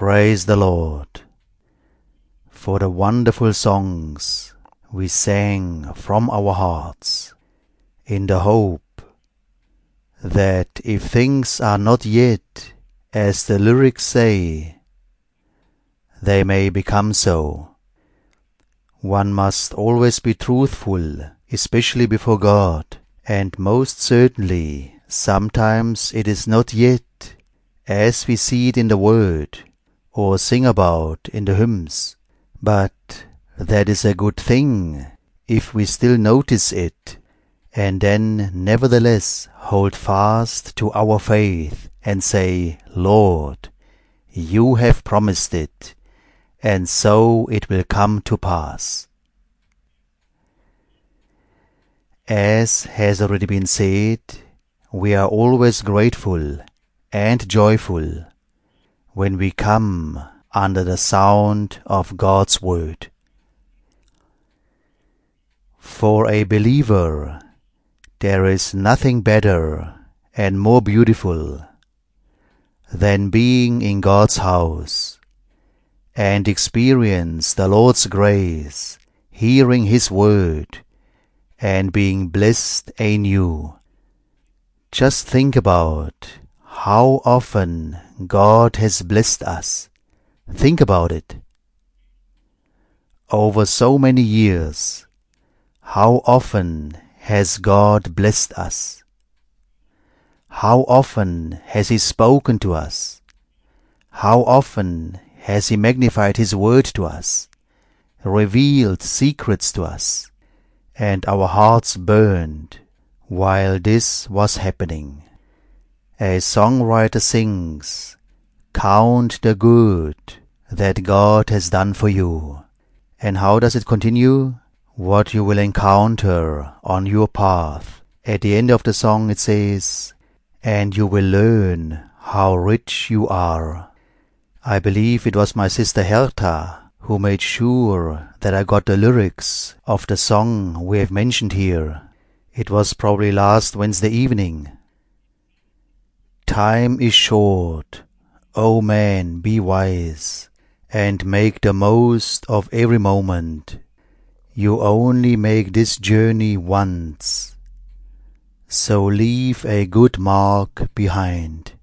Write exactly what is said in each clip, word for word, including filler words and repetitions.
Praise the Lord for the wonderful songs we sang from our hearts, in the hope that if things are not yet as the lyrics say, they may become so. One must always be truthful, especially before God, and most certainly sometimes it is not yet as we see it in the Word or sing about in the hymns, but that is a good thing if we still notice it, and then nevertheless hold fast to our faith and say, Lord, you have promised it, and so it will come to pass. As has already been said, we are always grateful and joyful when we come under the sound of God's Word. For a believer, there is nothing better and more beautiful than being in God's house and experience the Lord's grace, hearing His Word, and being blessed anew. Just think about how often God has blessed us. Think about it. Over so many years, how often has God blessed us? How often has He spoken to us? How often has He magnified His Word to us, revealed secrets to us, and our hearts burned while this was happening. A songwriter sings, "Count the good that God has done for you." And how does it continue? What you will encounter on your path. At the end of the song it says, "And you will learn how rich you are." I believe it was my sister Hertha who made sure that I got the lyrics of the song we have mentioned here. It was probably last Wednesday evening. Time is short, O man, be wise, and make the most of every moment. You only make this journey once, so leave a good mark behind.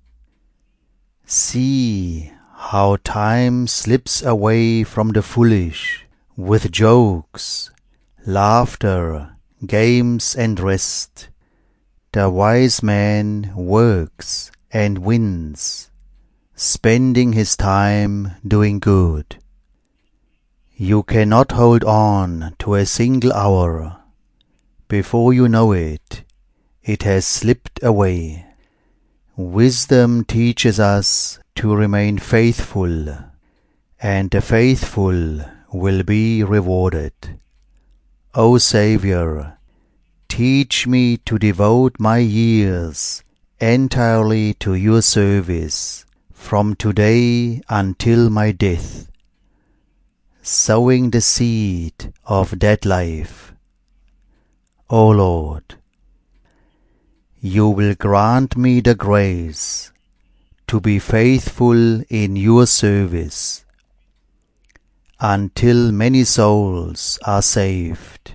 See how time slips away from the foolish with jokes, laughter, games and rest. The wise man works and wins, spending his time doing good. You cannot hold on to a single hour. Before you know it, it has slipped away. Wisdom teaches us to remain faithful, and the faithful will be rewarded. O Saviour, teach me to devote my years entirely to your service from today until my death, sowing the seed of that life. O Lord, you will grant me the grace to be faithful in your service until many souls are saved,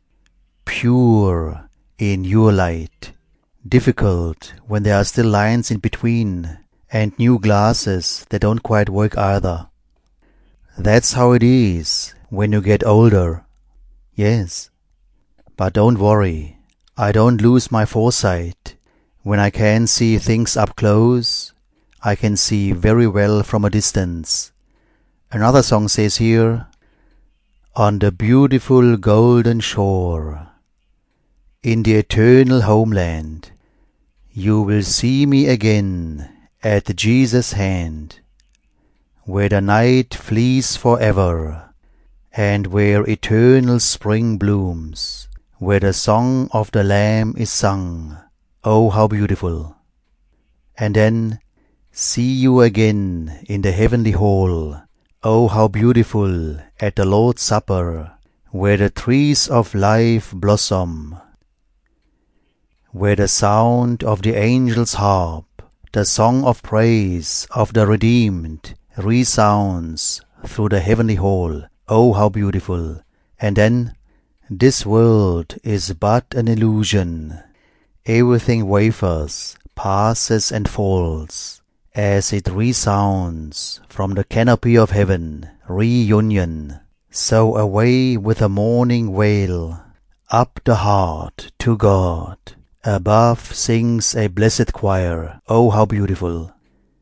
pure in your light. Difficult when there are still lines in between and new glasses that don't quite work either. That's how it is when you get older. Yes, but don't worry, I don't lose my foresight. When I can see things up close, I can see very well from a distance. Another song says here, "On the beautiful golden shore, in the eternal homeland, you will see me again at Jesus' hand, where the night flees forever, and where eternal spring blooms, where the song of the Lamb is sung." Oh, how beautiful! And then, "See you again in the heavenly hall." Oh, how beautiful at the Lord's Supper, where the trees of life blossom, where the sound of the angel's harp, the song of praise of the redeemed, resounds through the heavenly hall. Oh, how beautiful! And then, this world is but an illusion. Everything wavers, passes and falls, as it resounds from the canopy of heaven, reunion. So away with the morning wail, up the heart to God. Above sings a blessed choir. Oh, how beautiful!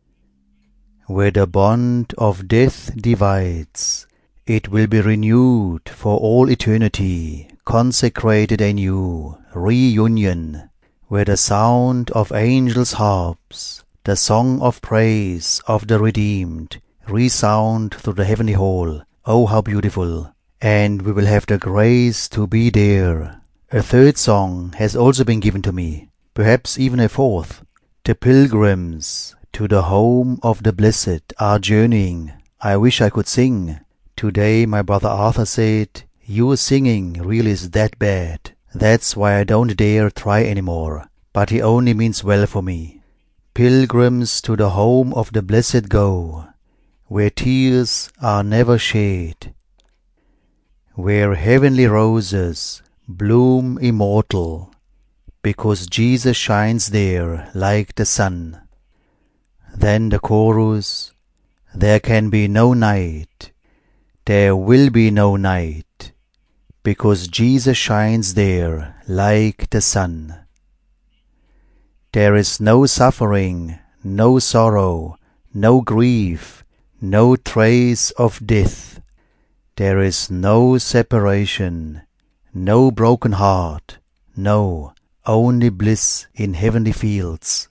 Where the bond of death divides, it will be renewed for all eternity, consecrated anew, reunion, where the sound of angels' harps, the song of praise of the redeemed, resound through the heavenly hall. Oh, how beautiful! And we will have the grace to be there. A third song has also been given to me, perhaps even a fourth. The pilgrims to the home of the blessed are journeying. I wish I could sing. Today my brother Arthur said, "Your singing really is that bad. That's why I don't dare try anymore." But he only means well for me. Pilgrims to the home of the blessed go, where tears are never shed, where heavenly roses bloom immortal, because Jesus shines there like the sun. Then the chorus, there can be no night, there will be no night, because Jesus shines there like the sun. There is no suffering, no sorrow, no grief, no trace of death. There is no separation, no broken heart, no, only bliss in heavenly fields.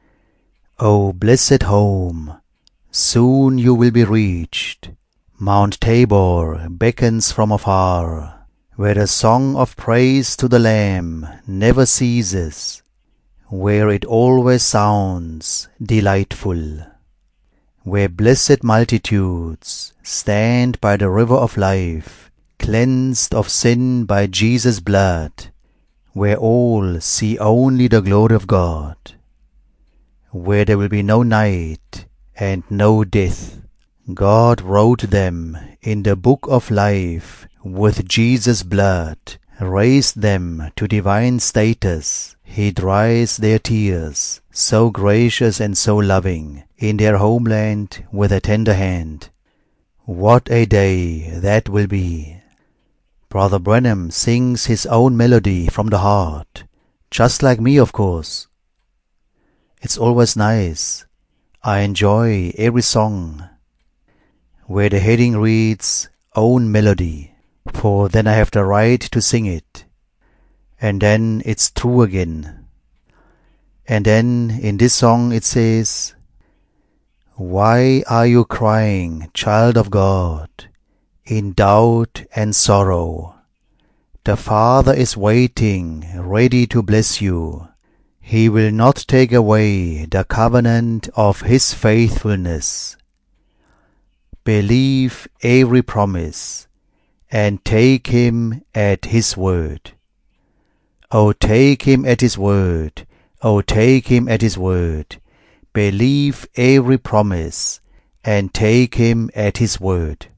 O blessed home, soon you will be reached. Mount Tabor beckons from afar, where the song of praise to the Lamb never ceases, where it always sounds delightful, where blessed multitudes stand by the river of life, cleansed of sin by Jesus' blood, where all see only the glory of God, where there will be no night and no death. God wrote them in the book of life with Jesus' blood, raised them to divine status. He dries their tears, so gracious and so loving, in their homeland with a tender hand. What a day that will be! Brother Branham sings his own melody from the heart, just like me, of course. It's always nice. I enjoy every song where the heading reads, "Own Melody," for then I have the right to sing it. And then it's true again. And then in this song it says, "Why are you crying, child of God, in doubt and sorrow? The Father is waiting, ready to bless you. He will not take away the covenant of His faithfulness. Believe every promise, and take Him at His word. Oh, take Him at His word, oh, take Him at His word. Believe every promise, and take Him at His word.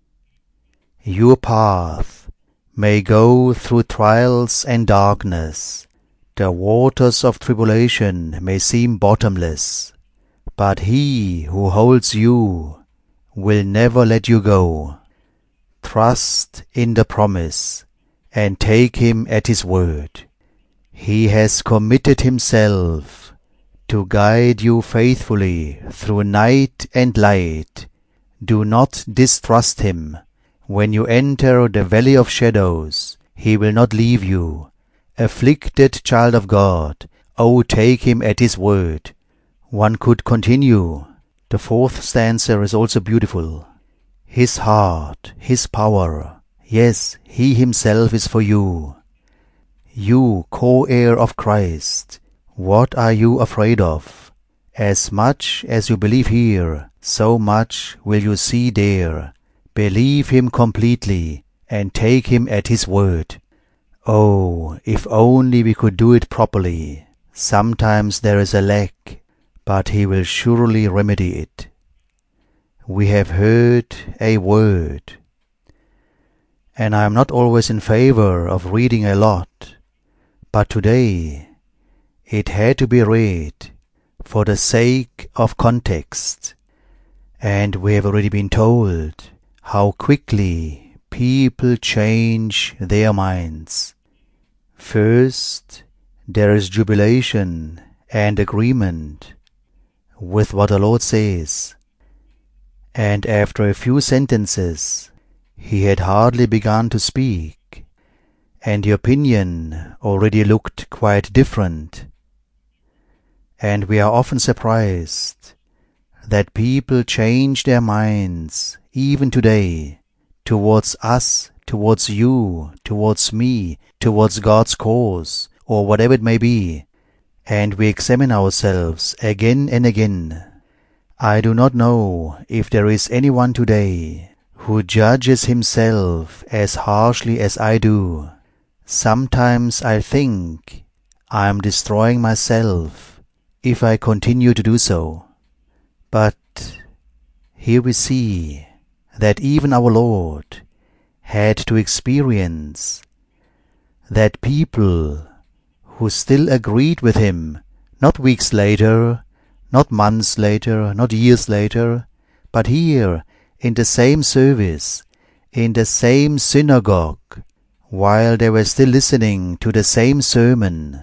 Your path may go through trials and darkness. The waters of tribulation may seem bottomless, but He who holds you will never let you go. Trust in the promise, and take Him at His word. He has committed Himself to guide you faithfully through night and light. Do not distrust Him. When you enter the valley of shadows, He will not leave you. Afflicted child of God, oh, take Him at His word. One could continue. The fourth stanza is also beautiful. His heart, His power, yes, He Himself is for you. You, co-heir of Christ, what are you afraid of? As much as you believe here, so much will you see there. Believe Him completely, and take Him at His word. Oh, if only we could do it properly. Sometimes there is a lack, but He will surely remedy it. we have heard a word. And I am not always in favor of reading a lot, but today it had to be read for the sake of context. And we have already been told how quickly people change their minds. First, there is jubilation and agreement with what the Lord says. And after a few sentences, he had hardly begun to speak, and the opinion already looked quite different. And we are often surprised that people change their minds, even today, towards us, towards you, towards me, towards God's cause, or whatever it may be, and we examine ourselves again and again. I do not know if there is anyone today who judges himself as harshly as I do. Sometimes I think I am destroying myself if I continue to do so. But here we see that even our Lord had to experience that people who still agreed with him, not weeks later, not months later, not years later, but here in the same service, in the same synagogue, while they were still listening to the same sermon,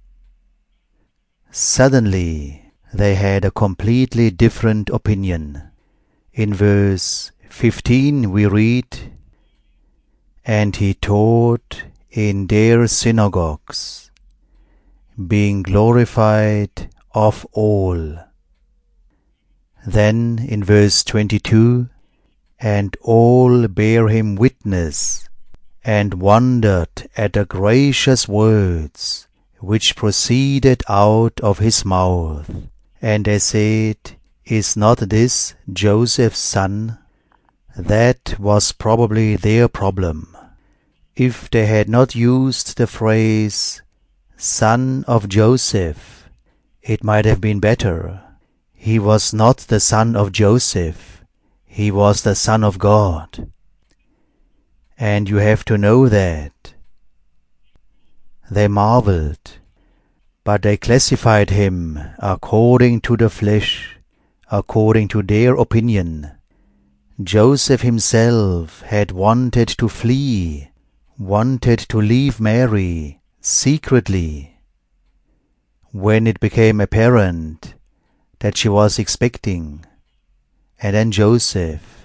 suddenly they had a completely different opinion. In verse fifteen we read, "And he taught in their synagogues, being glorified of all." Then in verse twenty-two, "And all bare him witness, and wondered at the gracious words which proceeded out of his mouth. And they said, Is not this Joseph's son?" That was probably their problem. If they had not used the phrase, "son of Joseph," it might have been better. He was not the son of Joseph. He was the Son of God. And you have to know that. They marveled, but they classified him according to the flesh, according to their opinion. Joseph himself had wanted to flee, wanted to leave Mary secretly. When it became apparent that she was expecting, and then Joseph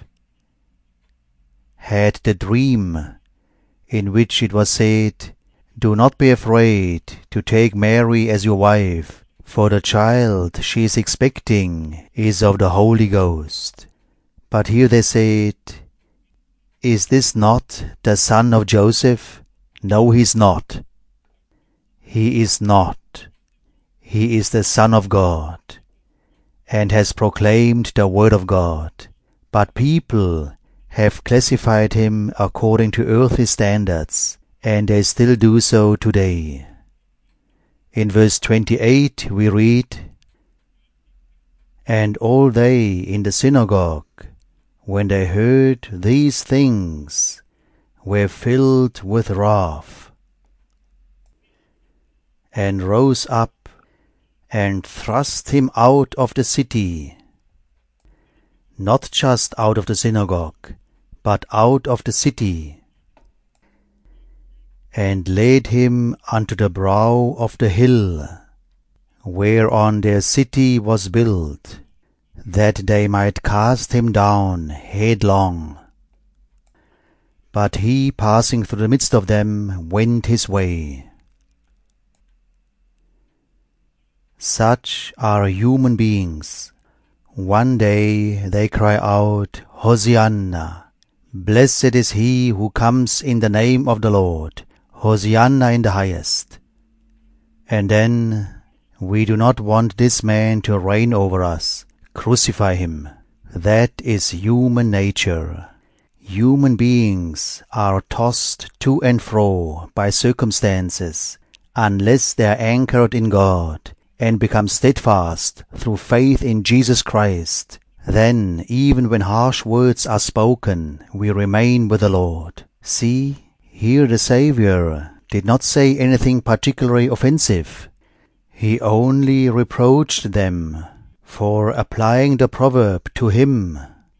had the dream in which it was said, "Do not be afraid to take Mary as your wife, for the child she is expecting is of the Holy Ghost." But here they said, "Is this not the son of Joseph?" No, he is not. He is not. He is the Son of God, and has proclaimed the Word of God. But people have classified him according to earthly standards, and they still do so today. In verse twenty-eight we read, "And all they in the synagogue, when they heard these things, were filled with wrath, and rose up and thrust him out of the city," not just out of the synagogue, but out of the city, "and led him unto the brow of the hill, whereon their city was built, that they might cast him down headlong. But he, passing through the midst of them, went his way." Such are human beings. One day they cry out, "Hosanna! Blessed is he who comes in the name of the Lord. Hosanna in the highest." And then, "We do not want this man to reign over us. Crucify him." That is human nature. Human beings are tossed to and fro by circumstances, unless they are anchored in God and become steadfast through faith in Jesus Christ. Then, even when harsh words are spoken, we remain with the Lord. See, here the Saviour did not say anything particularly offensive. He only reproached them for applying the proverb to him.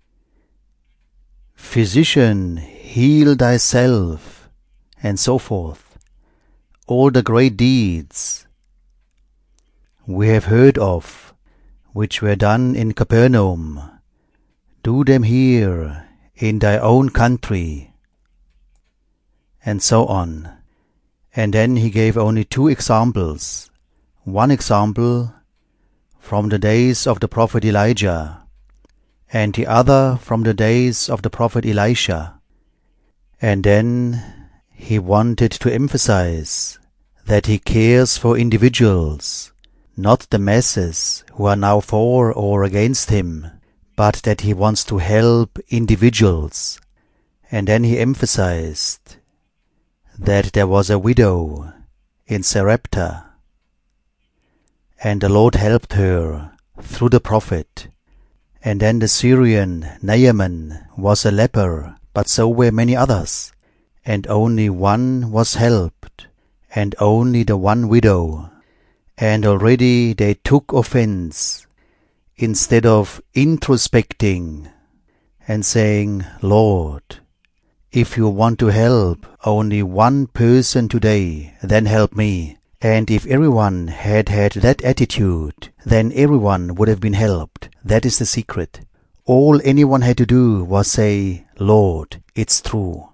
Physician, heal thyself, and so forth. All the great deeds we have heard of, which were done in Capernaum, do them here in thy own country, and so on. And then he gave only two examples. One example from the days of the prophet Elijah, and the other from the days of the prophet Elisha. And then he wanted to emphasize that he cares for individuals, not the masses who are now for or against him, but that he wants to help individuals. And then he emphasized that there was a widow in Sarepta, and the Lord helped her through the prophet. And then the Syrian Naaman was a leper, but so were many others, and only one was helped, and only the one widow. And already they took offense, instead of introspecting and saying, Lord, if you want to help only one person today, then help me. And if everyone had had that attitude, then everyone would have been helped. That is the secret. All anyone had to do was say, Lord, it's true.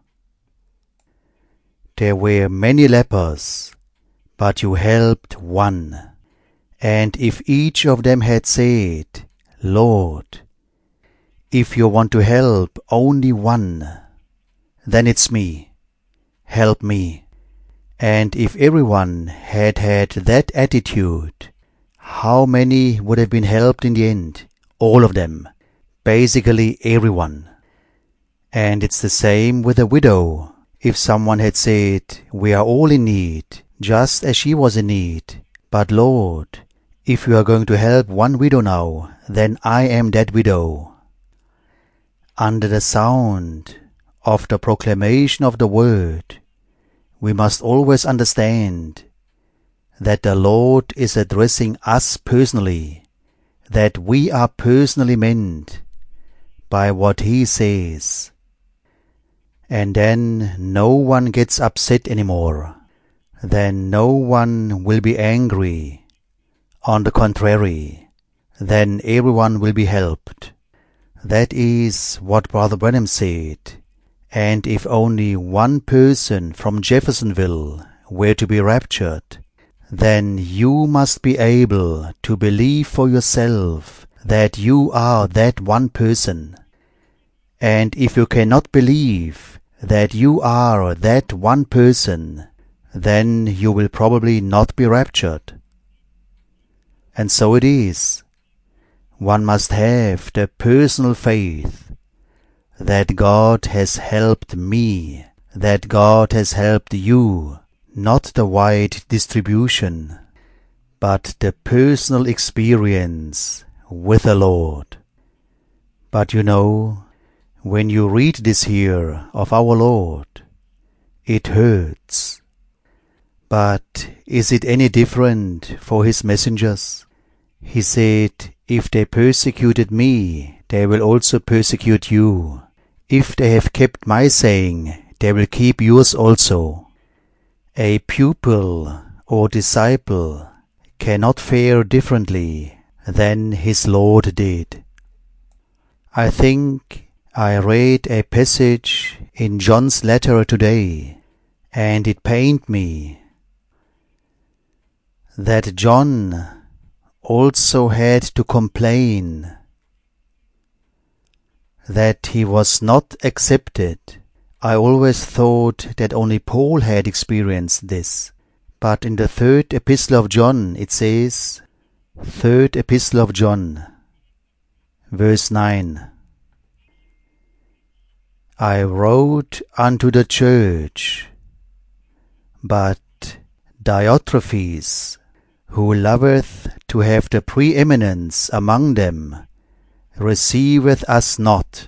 There were many lepers, but you helped one. And if each of them had said, Lord, if you want to help only one, then it's me. Help me. And if everyone had had that attitude, how many would have been helped in the end? All of them. Basically everyone. And it's the same with a widow. If someone had said, we are all in need, just as she was in need, but Lord, if you are going to help one widow now, then I am that widow. Under the sound of the proclamation of the word, we must always understand that the Lord is addressing us personally, that we are personally meant by what He says. And then no one gets upset anymore. Then no one will be angry. On the contrary, then everyone will be helped. That is what Brother Branham said. And if only one person from Jeffersonville were to be raptured, then you must be able to believe for yourself that you are that one person. And if you cannot believe that you are that one person, then you will probably not be raptured. And so it is. One must have the personal faith that God has helped me, that God has helped you, not the wide distribution, but the personal experience with the Lord. But you know, when you read this here of our Lord, it hurts. But is it any different for His messengers? He said, if they persecuted me, they will also persecute you. If they have kept my saying, they will keep yours also. A pupil or disciple cannot fare differently than his Lord did. I think I read a passage in John's letter today, and it pained me that John also had to complain that he was not accepted. I always thought that only Paul had experienced this. But in the third epistle of John it says, third epistle of John, verse nine, I wrote unto the church, but Diotrephes, who loveth to have the preeminence among them, receiveth us not.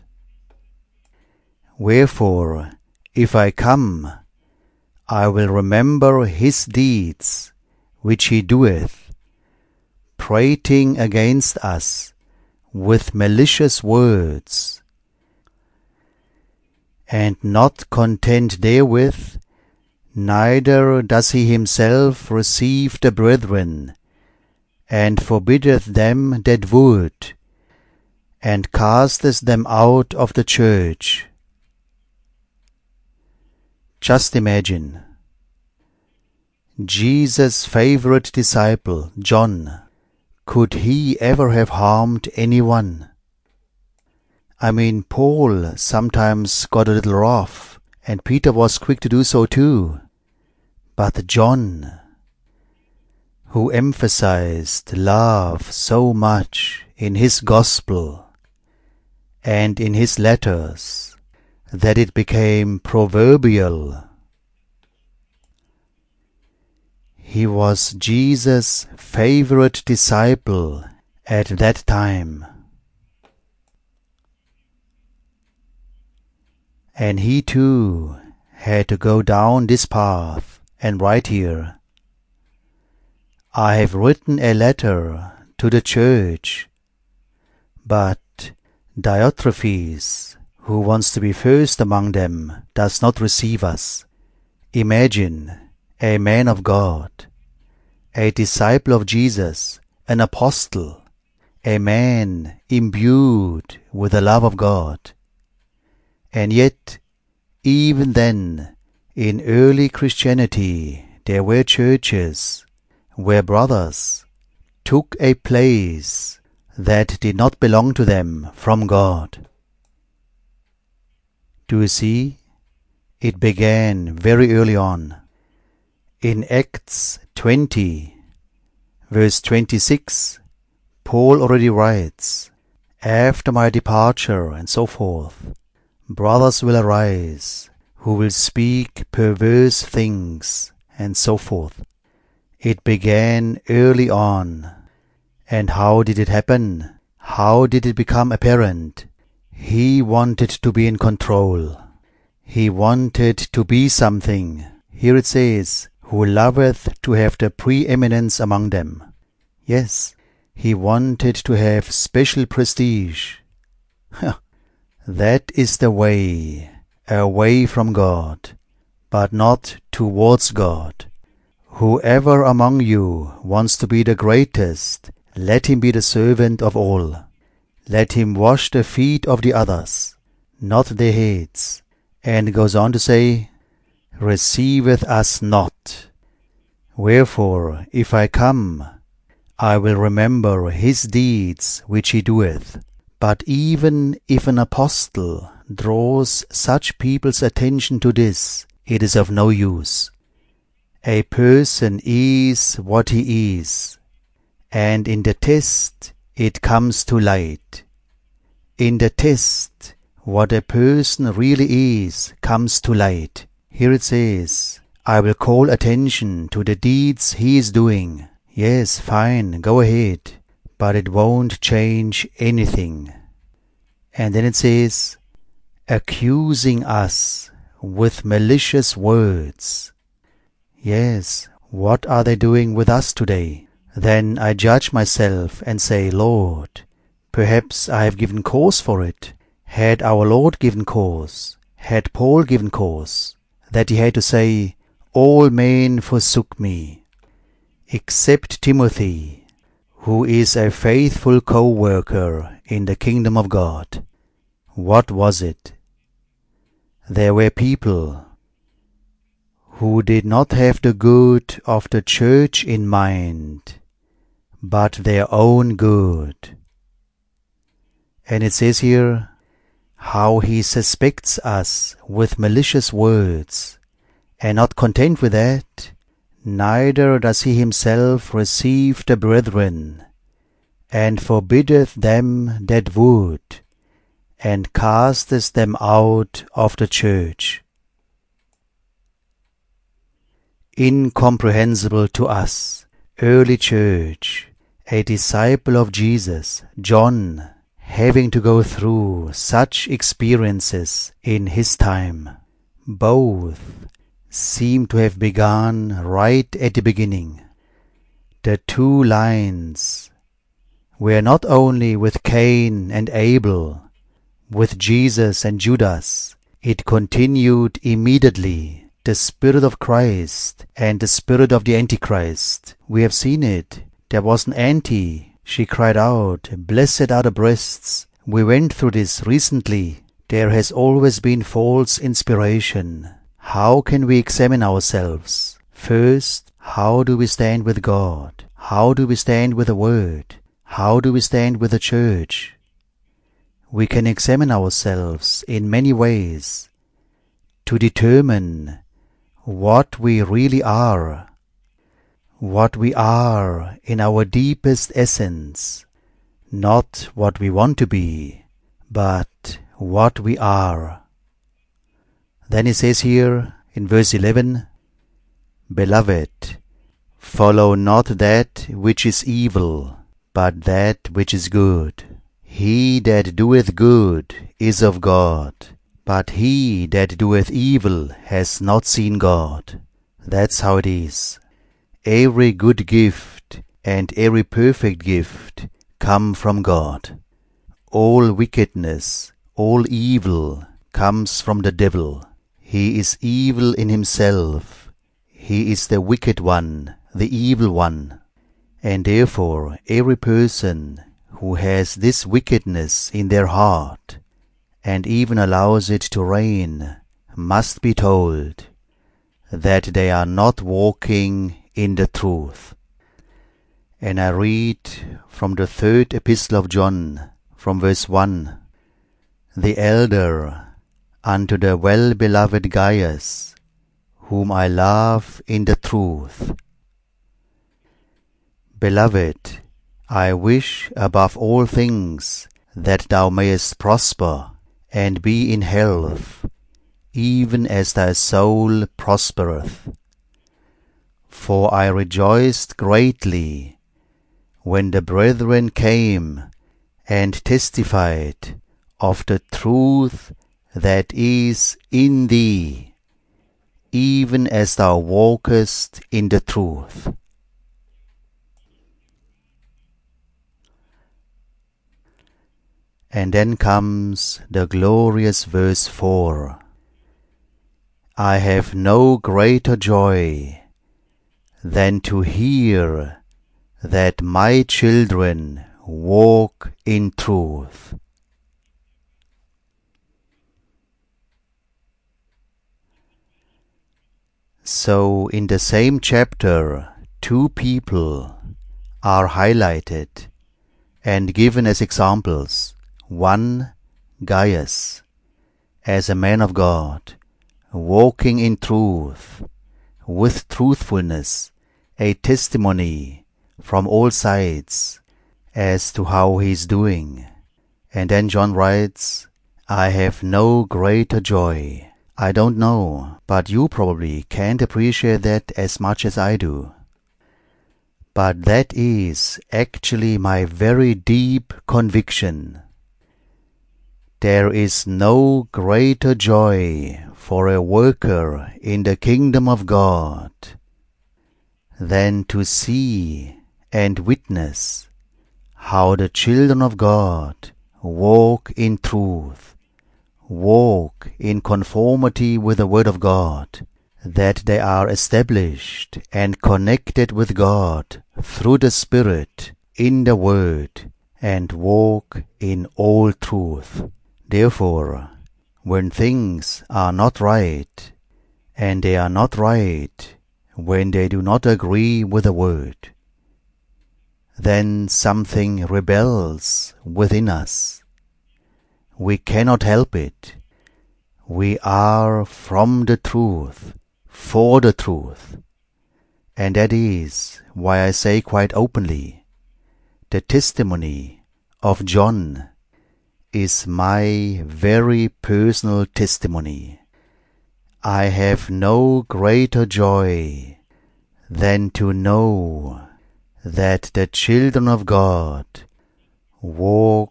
Wherefore, if I come, I will remember his deeds, which he doeth, prating against us with malicious words. And not content therewith, neither does he himself receive the brethren, and forbiddeth them that would, and casteth them out of the church. Just imagine, Jesus' favorite disciple, John, could he ever have harmed anyone? I mean, Paul sometimes got a little rough, and Peter was quick to do so too. But John, who emphasized love so much in his gospel and in his letters that it became proverbial, he was Jesus' favorite disciple at that time. And he too had to go down this path and write here, I have written a letter to the church, but Diotrephes, who wants to be first among them, does not receive us. Imagine a man of God, a disciple of Jesus, an apostle, a man imbued with the love of God. And yet, even then, in early Christianity, there were churches where brothers took a place that did not belong to them from God. Do you see? It began very early on. In Acts twenty, verse twenty-six, Paul already writes, after my departure and so forth, brothers will arise, who will speak perverse things, and so forth. It began early on. And how did it happen? How did it become apparent? He wanted to be in control. He wanted to be something. Here it says, who loveth to have the preeminence among them. Yes, he wanted to have special prestige. That is the way, away from God, but not towards God. Whoever among you wants to be the greatest, let him be the servant of all. Let him wash the feet of the others, not their heads. And goes on to say, receiveth us not. Wherefore, if I come, I will remember his deeds which he doeth. But even if an apostle draws such people's attention to this, it is of no use. A person is what he is, and in the test it comes to light. In the test, what a person really is comes to light. Here it says, I will call attention to the deeds he is doing. Yes, fine, go ahead, but it won't change anything. And then it says, accusing us with malicious words. Yes, what are they doing with us today? Then I judge myself and say, Lord, perhaps I have given cause for it. Had our Lord given cause? Had Paul given cause? That he had to say, all men forsook me, except Timothy, who is a faithful co-worker in the kingdom of God. What was it? There were people who did not have the good of the church in mind, but their own good. And it says here, how he suspects us with malicious words, and not content with that, neither does he himself receive the brethren, and forbiddeth them that would, and casteth them out of the church. Incomprehensible to us, early church, a disciple of Jesus, John, having to go through such experiences in his time. Both seem to have begun right at the beginning. The two lines were not only with Cain and Abel, with Jesus and Judas. It continued immediately, the Spirit of Christ and the spirit of the Antichrist. We have seen it. There was an anti. She cried out, "Blessed are the breasts." We went through this recently. There has always been false inspiration. How can we examine ourselves? First, how do we stand with God? How do we stand with the Word? How do we stand with the Church? We can examine ourselves in many ways to determine what we really are, what we are in our deepest essence, not what we want to be, but what we are. Then he says here in verse eleven, "Beloved, follow not that which is evil, but that which is good. He that doeth good is of God, but he that doeth evil has not seen God." That's how it is. Every good gift and every perfect gift come from God. All wickedness, all evil comes from the devil. He is evil in himself. He is the wicked one, the evil one. And therefore every person who has this wickedness in their heart and even allows it to reign must be told that they are not walking in the truth. And I read from the third epistle of John, from verse one, "The elder unto the well-beloved Gaius, whom I love in the truth. Beloved, I wish above all things that thou mayest prosper and be in health, even as thy soul prospereth. For I rejoiced greatly when the brethren came and testified of the truth that is in thee, even as thou walkest in the truth." And then comes the glorious verse four. "I have no greater joy than to hear that my children walk in truth." So in the same chapter, two people are highlighted and given as examples. One, Gaius, as a man of God, walking in truth, with truthfulness, a testimony from all sides as to how he is doing. And then John writes, "I have no greater joy." I don't know, but you probably can't appreciate that as much as I do. But that is actually my very deep conviction. There is no greater joy for a worker in the kingdom of God than to see and witness how the children of God walk in truth, walk in conformity with the Word of God, that they are established and connected with God through the Spirit in the Word, and walk in all truth. Therefore, when things are not right, and they are not right when they do not agree with the Word, then something rebels within us. We cannot help it. We are from the truth, for the truth. And that is why I say quite openly, the testimony of John is my very personal testimony. I have no greater joy than to know that the children of God walk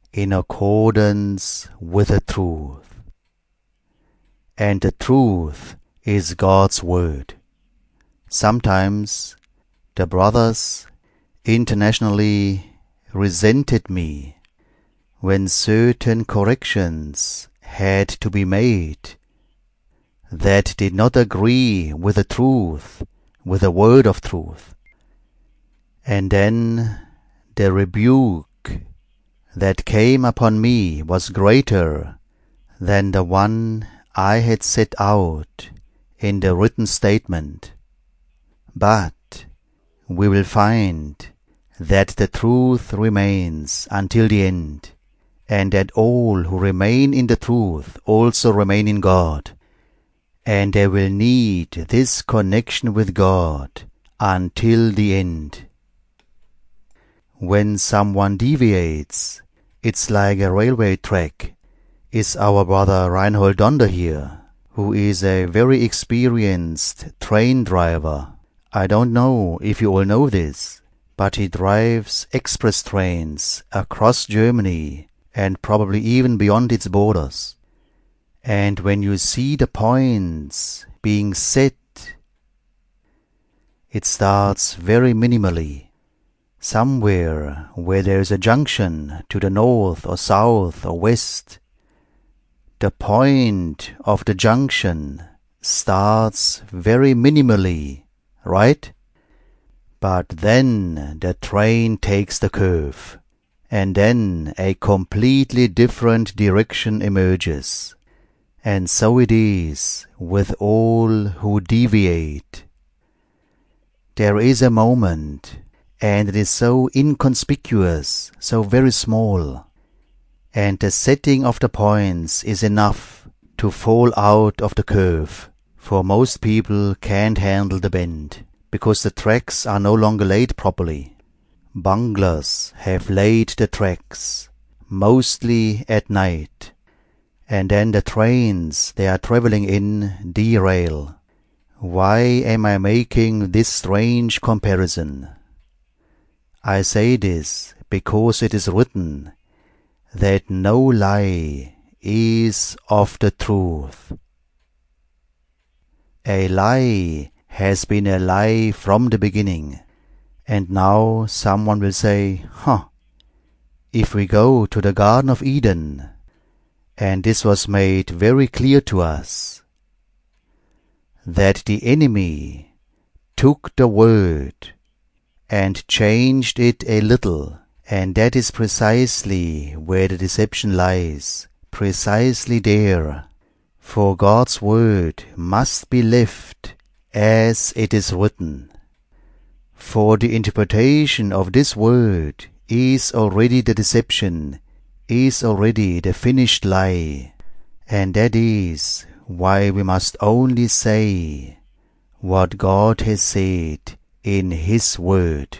in accordance with the truth. And the truth is God's word. Sometimes the brothers internationally resented me when certain corrections had to be made that did not agree with the truth, with the word of truth. And then the rebuke that came upon me was greater than the one I had set out in the written statement. But we will find that the truth remains until the end, and that all who remain in the truth also remain in God, and they will need this connection with God until the end. When someone deviates, it's like a railway track. Is our brother Reinhold Donder here, who is a very experienced train driver. I don't know if you all know this, but he drives express trains across Germany and probably even beyond its borders. And when you see the points being set, it starts very minimally. Somewhere where there is a junction to the north or south or west, the point of the junction starts very minimally, right? But then the train takes the curve, and then a completely different direction emerges. And so it is with all who deviate. There is a moment, and it is so inconspicuous, so very small, and the setting of the points is enough to fall out of the curve, for most people can't handle the bend, because the tracks are no longer laid properly. Bunglers have laid the tracks, mostly at night, and then the trains they are traveling in derail. Why am I making this strange comparison? I say this because it is written that no lie is of the truth. A lie has been a lie from the beginning, and now someone will say, huh, if we go to the Garden of Eden, and this was made very clear to us, that the enemy took the word and changed it a little, and that is precisely where the deception lies, precisely there. For God's word must be left as it is written. For the interpretation of this word is already the deception, is already the finished lie, and that is why we must only say what God has said in His word.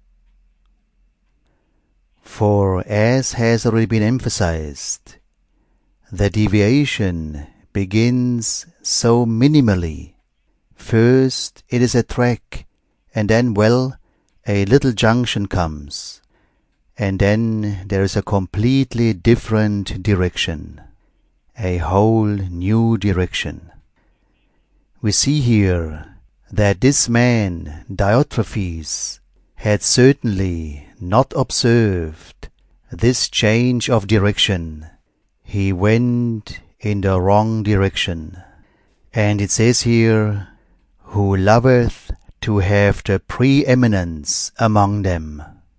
For as has already been emphasized, the deviation begins so minimally. First it is a track, and then, well, a little junction comes, and then there is a completely different direction, a whole new direction. We see here that this man, Diotrephes, had certainly not observed this change of direction. He went in the wrong direction. And it says here, who loveth to have the preeminence among them.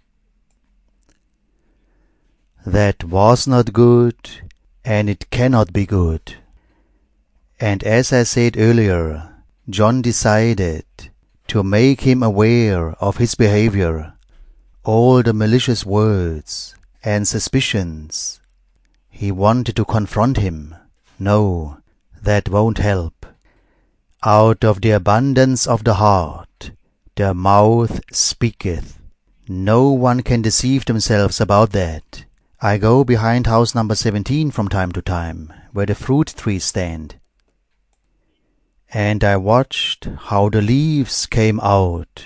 That was not good, and it cannot be good. And as I said earlier, John decided to make him aware of his behavior, all the malicious words and suspicions. He wanted to confront him. No, that won't help. Out of the abundance of the heart, the mouth speaketh. No one can deceive themselves about that. I go behind house number seventeen from time to time, where the fruit trees stand. And I watched how the leaves came out,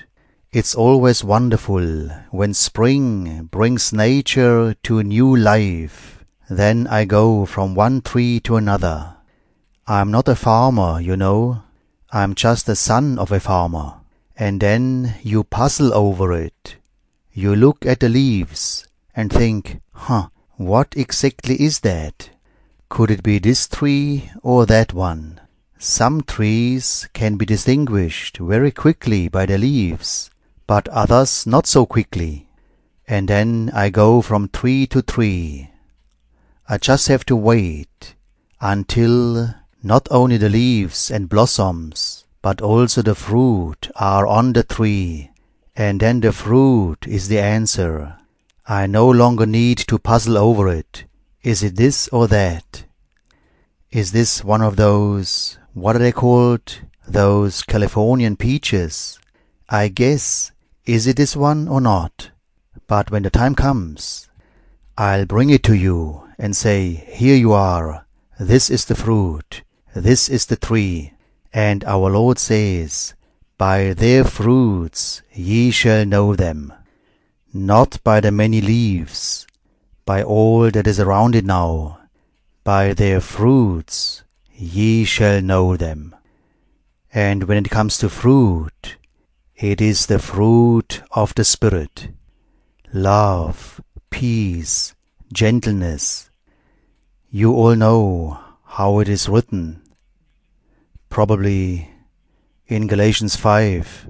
It's always wonderful when spring brings nature to new life. Then I go from one tree to another. I'm not a farmer, you know. I'm just the son of a farmer. And then you puzzle over it. You look at the leaves and think, huh, what exactly is that? Could it be this tree or that one? Some trees can be distinguished very quickly by the leaves, but others not so quickly. And then I go from tree to tree. I just have to wait until not only the leaves and blossoms, but also the fruit are on the tree. And then the fruit is the answer. I no longer need to puzzle over it. Is it this or that? Is this one of those, what are they called? Those Californian peaches? I guess, is it this one or not? But when the time comes, I'll bring it to you and say, here you are, this is the fruit, this is the tree. And our Lord says, by their fruits ye shall know them. Not by the many leaves, by all that is around it now. By their fruits ye shall know them. And when it comes to fruit, it is the fruit of the Spirit. Love, peace, gentleness. You all know how it is written. Probably in Galatians five.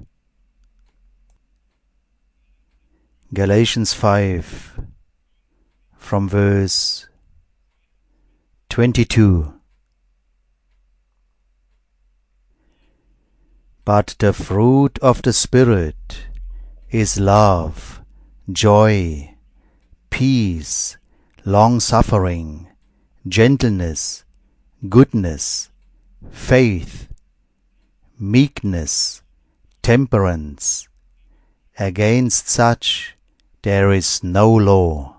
Galatians five, from verse twenty-two. But the fruit of the Spirit is love, joy, peace, long-suffering, gentleness, goodness, faith, meekness, temperance. Against such there is no law.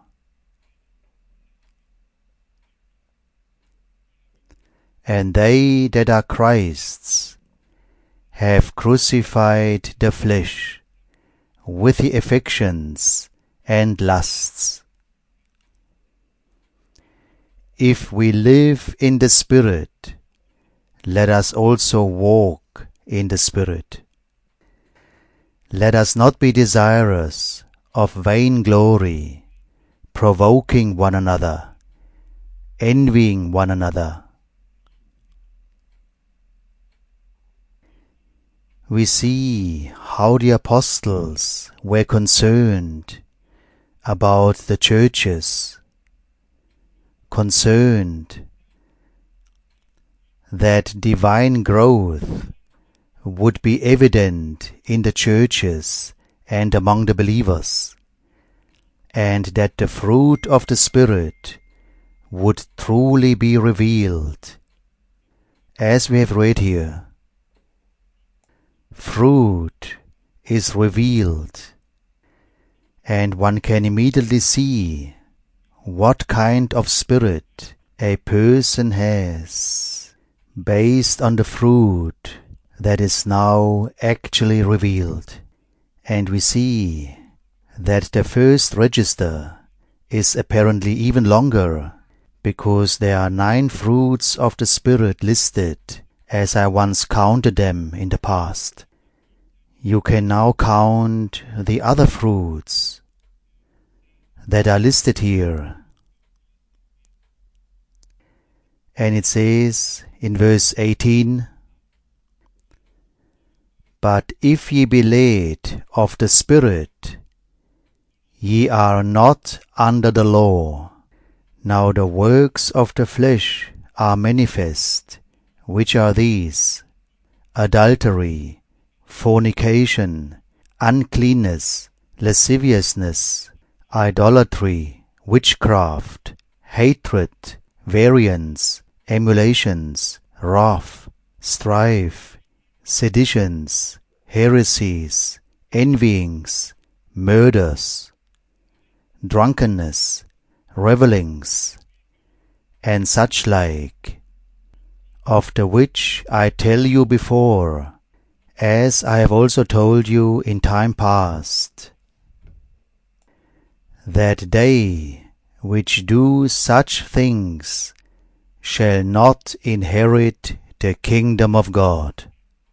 And they that are Christ's have crucified the flesh with the affections and lusts. If we live in the Spirit, let us also walk in the Spirit. Let us not be desirous of vain glory, provoking one another, envying one another. We see how the apostles were concerned about the churches, concerned that divine growth would be evident in the churches and among the believers, and that the fruit of the Spirit would truly be revealed. As we have read here, fruit is revealed, and one can immediately see what kind of spirit a person has based on the fruit that is now actually revealed. And we see that the first register is apparently even longer, because there are nine fruits of the Spirit listed, as I once counted them in the past. You can now count the other fruits that are listed here. And it says in verse eighteen, But if ye be led of the Spirit, ye are not under the law. Now the works of the flesh are manifest, which are these: adultery, fornication, uncleanness, lasciviousness, idolatry, witchcraft, hatred, variance, emulations, wrath, strife, seditions, heresies, envyings, murders, drunkenness, revellings, and such like, of the which I tell you before, as I have also told you in time past, that they which do such things shall not inherit the kingdom of God.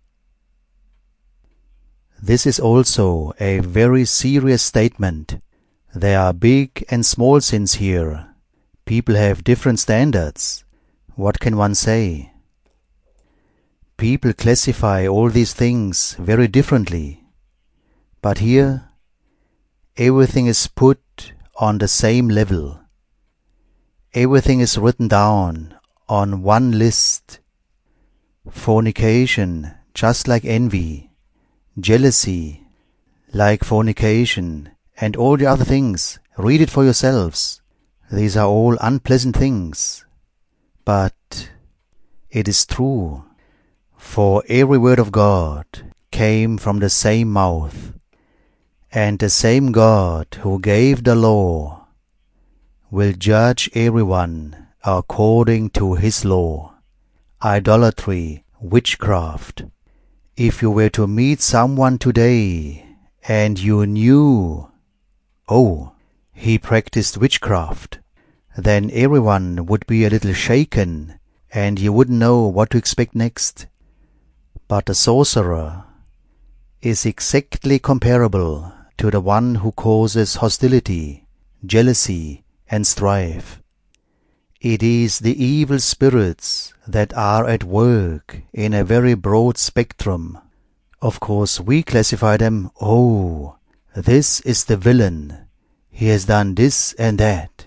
This is also a very serious statement. There are big and small sins here. People have different standards. What can one say? People classify all these things very differently. But here, everything is put on the same level. Everything is written down on one list. Fornication, just like envy. Jealousy, like fornication, and all the other things. Read it for yourselves. These are all unpleasant things. But it is true, for every word of God came from the same mouth, and the same God who gave the law will judge everyone according to his law. Idolatry, witchcraft. If you were to meet someone today and you knew, oh, he practiced witchcraft, then everyone would be a little shaken and you wouldn't know what to expect next. But the sorcerer is exactly comparable to the one who causes hostility, jealousy, and strife. It is the evil spirits that are at work in a very broad spectrum. Of course, we classify them, oh, this is the villain, he has done this and that.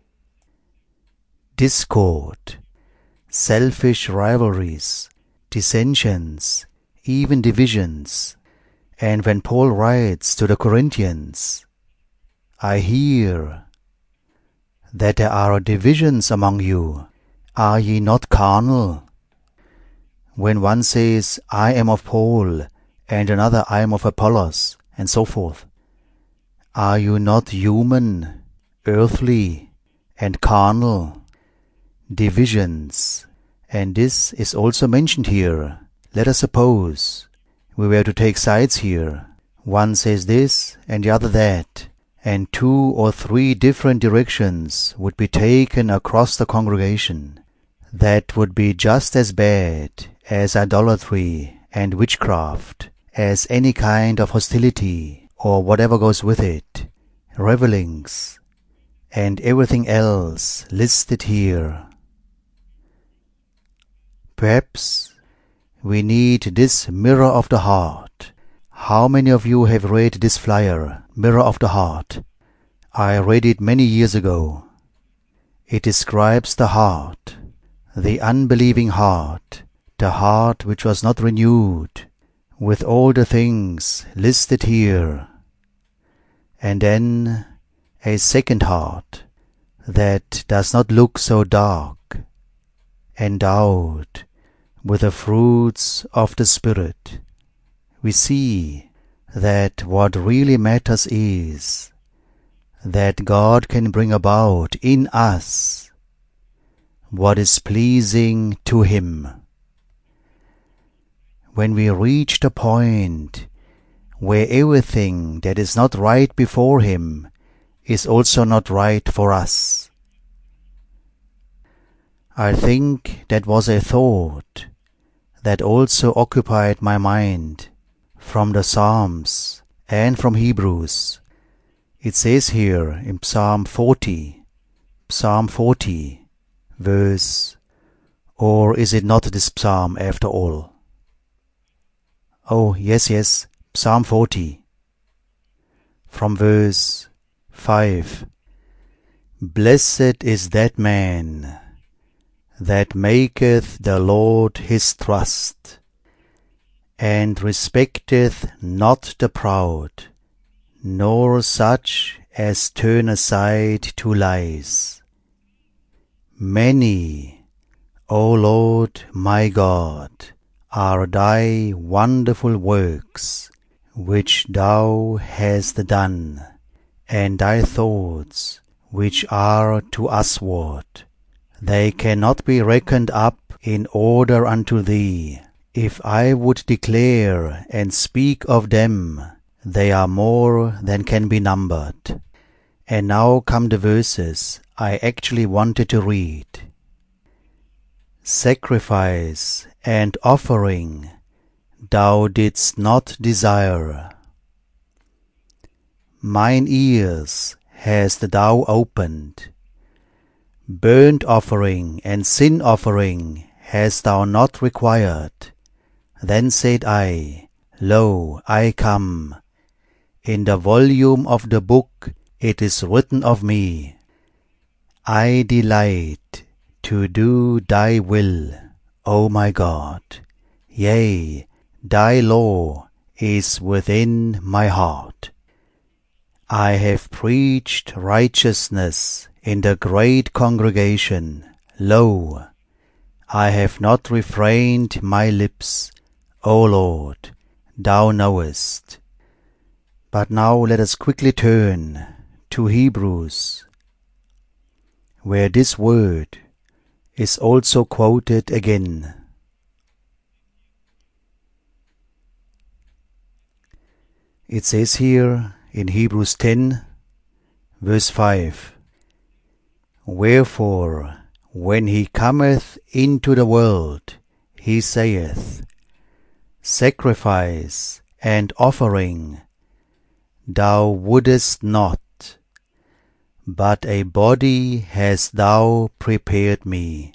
Discord, selfish rivalries, dissensions, even divisions. And when Paul writes to the Corinthians, I hear that there are divisions among you. Are ye not carnal? When one says, I am of Paul, and another, I am of Apollos, and so forth, are you not human, earthly, and carnal? Divisions. And this is also mentioned here. Let us suppose we were to take sides here. One says this, and the other that, and two or three different directions would be taken across the congregation. That would be just as bad as idolatry and witchcraft, as any kind of hostility or whatever goes with it, revelings, and everything else listed here. Perhaps we need this mirror of the heart. How many of you have read this flyer, Mirror of the Heart? I read it many years ago. It describes the heart, the unbelieving heart, the heart which was not renewed, with all the things listed here. And then a second heart that does not look so dark, endowed with the fruits of the Spirit. We see that what really matters is that God can bring about in us what is pleasing to Him. When we reach the point where everything that is not right before Him is also not right for us. I think that was a thought that also occupied my mind from the Psalms and from Hebrews. It says here in Psalm forty, Psalm forty, verse, or is it not this psalm after all? Oh, yes, yes, Psalm forty, from verse five. Blessed is that man that maketh the Lord his trust, and respecteth not the proud, nor such as turn aside to lies. Many, O Lord my God, are thy wonderful works, which thou hast done, and thy thoughts, which are to usward. They cannot be reckoned up in order unto thee. If I would declare and speak of them, they are more than can be numbered. And now come the verses I actually wanted to read. Sacrifice and offering thou didst not desire. Mine ears hast thou opened. Burnt offering and sin offering hast thou not required. Then said I, Lo, I come. In the volume of the book it is written of me, I delight to do thy will, O my God. Yea, thy law is within my heart. I have preached righteousness in the great congregation. Lo, I have not refrained my lips, O Lord, thou knowest. But now let us quickly turn to Hebrews, where this word is also quoted again. It says here in Hebrews ten, verse five, Wherefore, when he cometh into the world, he saith, Sacrifice and offering thou wouldest not, but a body hast thou prepared me.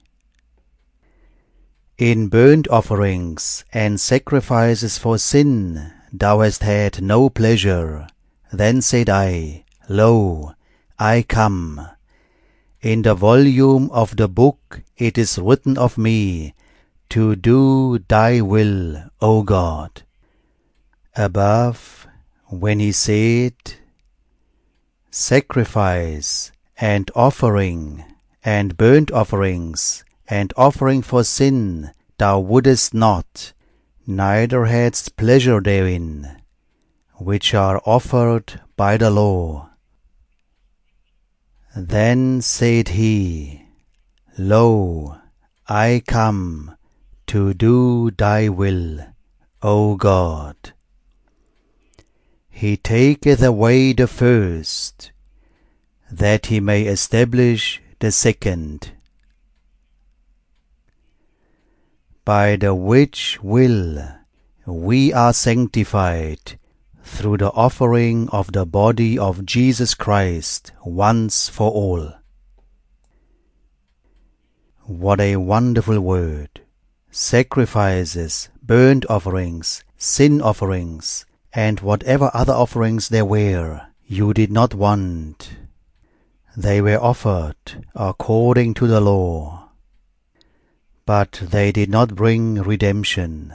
In burnt offerings and sacrifices for sin thou hast had no pleasure. Then said I, Lo, I come. In the volume of the book it is written of me, to do thy will, O God. Above, when he said, Sacrifice and offering and burnt offerings and offering for sin thou wouldest not, neither hadst pleasure therein, which are offered by the law. Then said he, Lo, I come to do thy will, O God. He taketh away the first, that he may establish the second. By the which will we are sanctified through the offering of the body of Jesus Christ once for all. What a wonderful word! Sacrifices, burnt offerings, sin offerings, and whatever other offerings there were, you did not want. They were offered according to the law, but they did not bring redemption.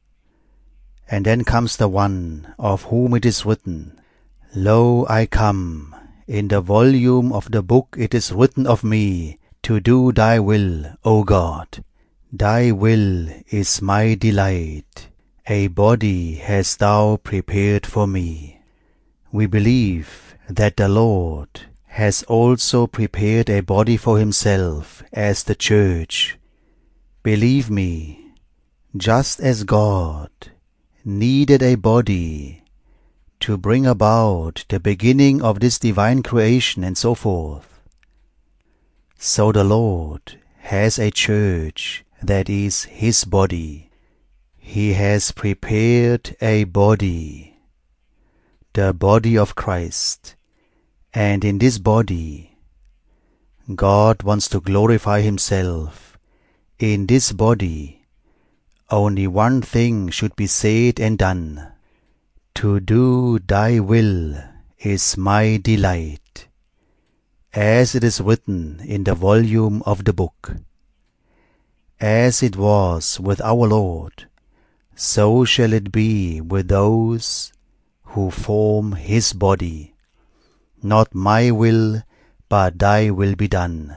And then comes the one of whom it is written, Lo, I come. In the volume of the book it is written of me, to do thy will, O God. Thy will is my delight. A body hast thou prepared for me. We believe that the Lord has also prepared a body for himself as the church. Believe me, just as God needed a body to bring about the beginning of this divine creation and so forth, so the Lord has a church that is his body. He has prepared a body, the body of Christ, and in this body God wants to glorify himself. In this body only one thing should be said and done: to do thy will is my delight, as it is written in the volume of the book. As it was with our Lord, so shall it be with those who form his body. Not my will, but thy will be done.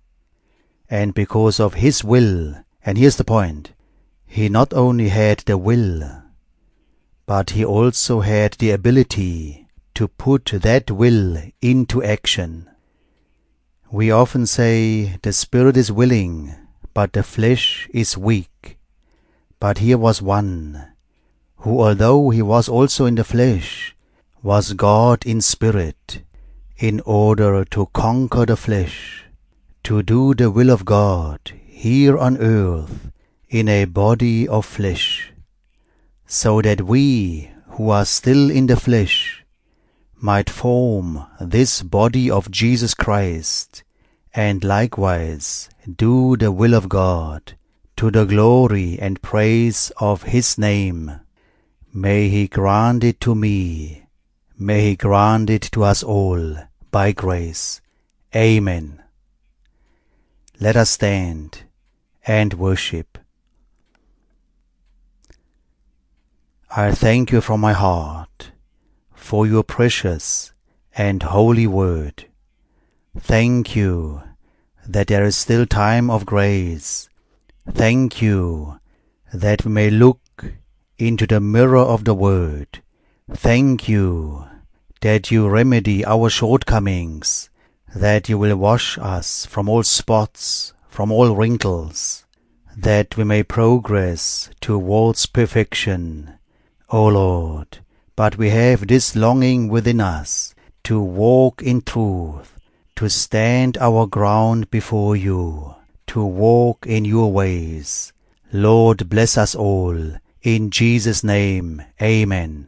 And because of his will, and here's the point, he not only had the will, but he also had the ability to put that will into action. We often say the spirit is willing, but the flesh is weak. But here was one, who although he was also in the flesh, was God in spirit, in order to conquer the flesh, to do the will of God here on earth in a body of flesh, so that we who are still in the flesh might form this body of Jesus Christ, and likewise do the will of God, to the glory and praise of His name. May He grant it to me, may He grant it to us all, by grace. Amen. Let us stand and worship. I thank you from my heart for your precious and holy word. Thank you that there is still time of grace. Thank you that we may look into the mirror of the word. Thank you that you remedy our shortcomings, that you will wash us from all spots, from all wrinkles, that we may progress towards perfection. O Lord, but we have this longing within us to walk in truth, to stand our ground before you, to walk in your ways. Lord, bless us all. In Jesus' name, amen.